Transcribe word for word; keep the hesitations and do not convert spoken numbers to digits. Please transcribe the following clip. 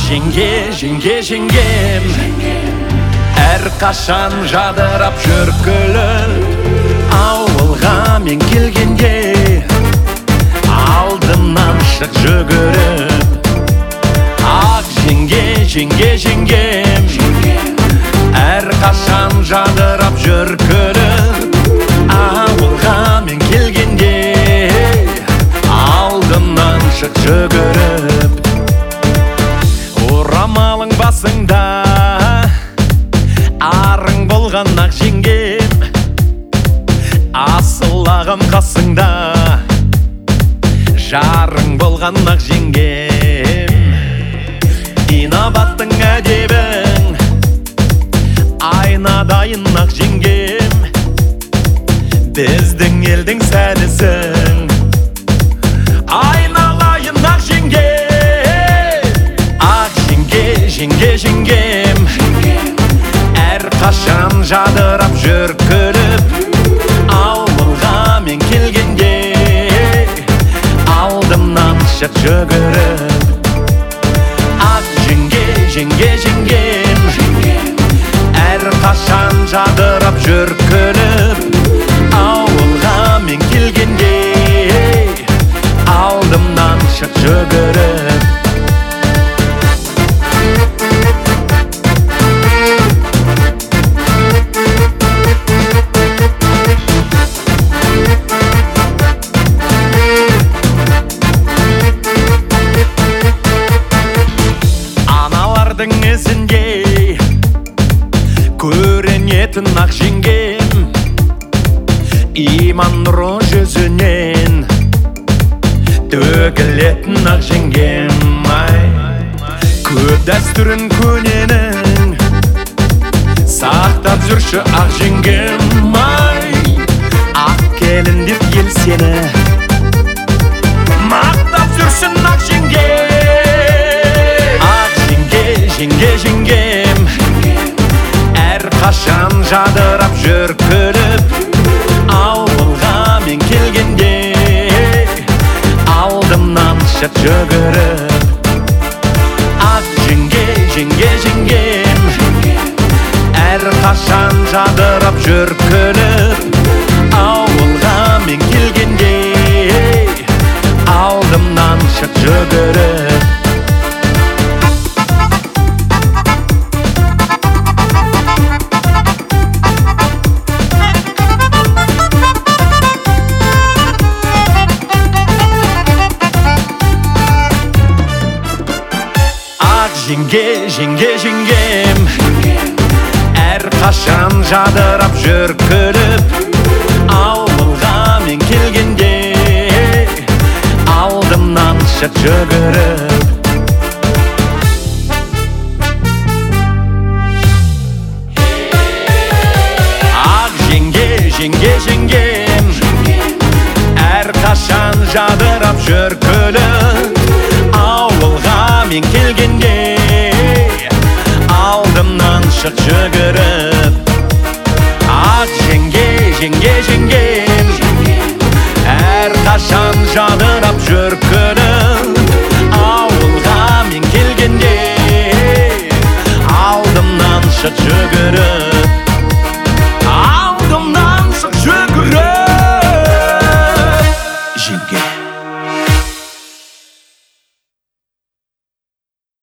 жеңге, жеңге, жеңгем, әрқашан жадырап жүр күліп. Ауылға мен келгенде алдымнан шық жүгіріп. Ақ жеңге, жеңге, жеңгем, әрқашан жадырап жүр күліп. Ауылға мен келгенде алдымнан шық жүгіріп. Орамалың басыңда, арың болған ақ жеңгем, асыл ағам қасыңда, жарың болған ақ жеңгем. Инабаттың әдебің айнадайын ақ жеңгем, біздің елдің сәлісің айналайын ақ жеңгем. Ақ жеңге, жеңге, жеңгем, әрқашан жадырап жүр күліп. Ауылға мен келгенде алдымнан шық жүгіріп. Ақ жеңге, жеңге, жеңгем, әрқашан жадырап жүр күліп. Ауылға мен келгенде алдымнан шық жүгіріп. Аналардың ізінде көрінетін ақ жеңгем, иман нұры жүзінен төгілетін ақ жеңгем. Көп дәстүрін көненің сақтап жүрші ақ жеңгем. Ақ келін деп ел сені мақтап жүрсін ақ жеңгем. Ақ жеңге, жеңге, жеңгем, әрқашан жадырап жүр күліп. Ауылға мен келгенде алдымнан шық жүгіріп. Ақ жеңге, жеңге, жеңгем, әрқашан жадырап жүр күліп. Ауылға мен келгенде алдымнан шық жүгіріп. Жеңге, жеңге, жеңгем, әрқашан жадырап жүр күліп. Ауылға мен келгенде алдымнан шық жүгіріп. Ақ жеңге, жеңге, жеңгем, әрқашан жадырап жүр күліп. Ауылға мен келгенде алдымнан шық жүгіріп. Ақ жеңге, жеңге, жеңгем, әрқашан жадырап жүр күліп. Ауылға мен келгенде алдымнан шық жүгіріп.